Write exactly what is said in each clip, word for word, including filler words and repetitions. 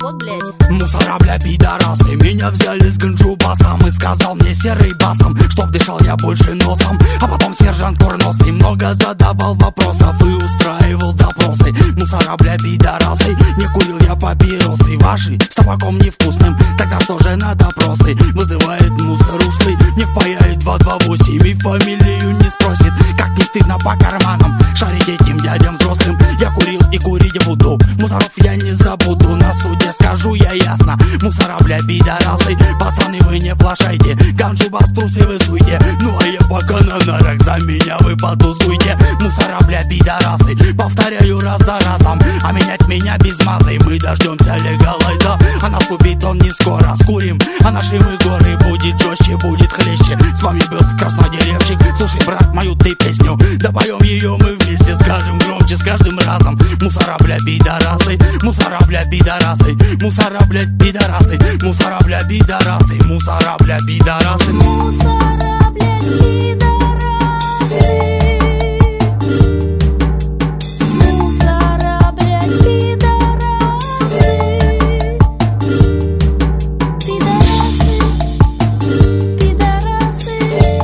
вот, блядь. Мусора, бля, пидорасы, меня взяли с ганджубасом и сказал мне серый басом, чтоб дышал я больше носом. А потом сержант Курносый много задавал вопросов и устраивал допросы. Мусора, бля, пидорасы, не курил я папиросы ваши с табаком невкусным, тогда тоже на допросы. Вызывает мусор ушлый, не впаяет два два восемь и фамилию не спросит. Как не стыдно по карманам шарить этим дядям взрослым. Я курил и курить буду, мусоров я не забуду. На суде скажу я ясно, мусора, бля, пидорасы. Пацаны, вы не плашайте, ганджубас трусы вы суйте. Ну а я пока на нарах, за меня вы потусуйте. Мусора, бля, пидорасы, повторяю раз за разом. А менять меня без мазы мы дождемся легалайза. А наступит он не скоро, скурим, а наши мы горы. Будет жестче, будет хлеще. С вами был краснодеревщик. Слушай, брат, мою ты песню, да поем ее мы вместе, скажем громче с каждым разом. Мусора, бля, пидорасы, мусора, бля, пидорасы, мусора, блядь, пидорасы, мусора, бля, пидорасы, мусора, бля, пидорасы. Мусора, блядь, пидорасы. Мусора, блядь, пидорасы. Пидорасы, пидорасы.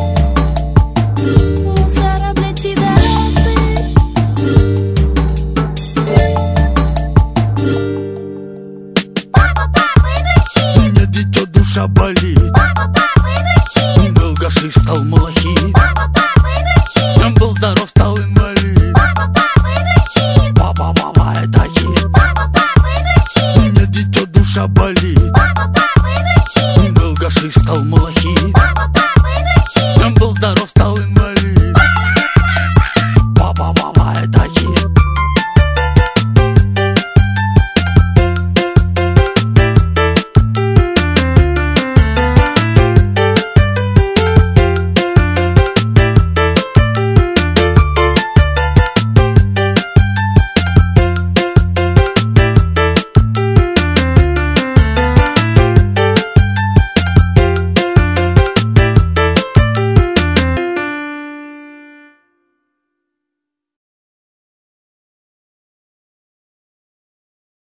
Мусора, блядь, пидорасы. Папа, папа, выключи. У меня дитё, душа болит. Папа, папа, выключи. Был гашиш, стал малахит. Папа, папа, выключи. Он был здоров, стал инвалид. Папа, папа, выключи. Папа, папа, это хит. Папа, папа, выключи. У меня дитё, душа болит. Папа, папа, выключи. Был гашиш, стал малахит.